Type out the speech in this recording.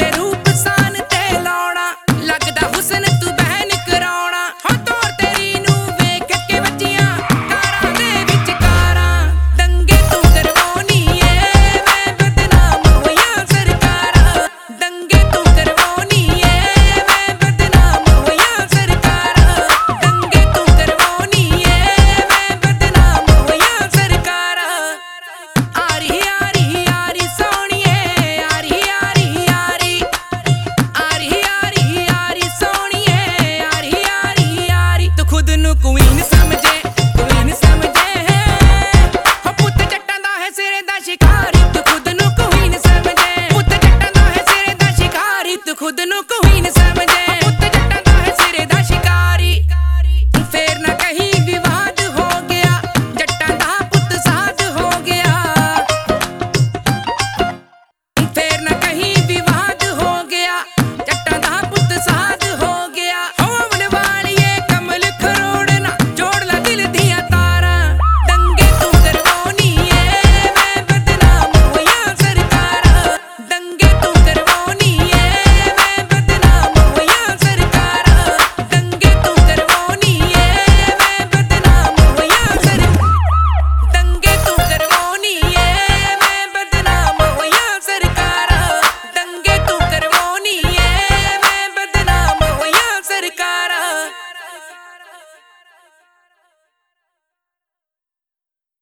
ਦੇ ਰੂਪ ਸਾਨ ਤੇ ਲਾਉਣਾ ਲੱਗਦਾ ਹੁਸਨ ਤੂੰ ਬਹਿਨ ਕਰਾਉਣਾ ਹੋ ਤੋਰ ਤੇਰੀ ਨੂੰ ਵੇਖ ਕੇ ਵੱਜੀਆਂ ਕਾਰਾਂ ਦੇ ਵਿੱਚ ਕਾਰਾਂ ਦੰਗੇ ਤੂੰ ਕਰਵਾਉਣੀ ਏ ਮੈਂ ਬਦਨਾਮ ਹੋਈਆਂ ਸਰਕਾਰਾਂ ਦੰਗੇ ਤੂੰ ਕਰਵਾਉਣੀ ਏ ਮੈਂ ਬਦਨਾਮ ਹੋਈਆਂ ਸਰਕਾਰਾਂ ਦੰਗੇ ਤੂੰ ਕਰਵਾਉਣੀ ਏ ਮੈਂ ਬਦਨਾਮ ਹੋਈਆਂ ਸਰਕਾਰਾਂ ਆਰੀ ਆਰੀ ਆਰੀ ਸੋਹਣੀਏ ਆਰੀ ਆਰੀ ਆਰੀ ਆਰੀ ਆਰੀ ਆਰੀ ਸੋਹਣੀਏ ਆਰੀ ਆਰੀ ਆਰੀ ਤੂੰ ਖੁਦ ਨੂੰ ਕੁਈਨ ਸਮਝੇ ਹੋ ਪੁੱਤ ਜੱਟਾਂ ਦਾ ਹੈ ਸਿਰੇ ਦਾ ਸ਼ਿਕਾਰੀ ਤੂੰ ਖੁਦ ਨੂੰ ਕੁਈਨ ਸਮਝੇ ਪੁੱਤ ਜੱਟਾਂ ਦਾ ਹੈ ਸਿਰੇ ਦਾ ਸ਼ਿਕਾਰੀ ਤੂੰ ਖੁਦ ਨੂੰ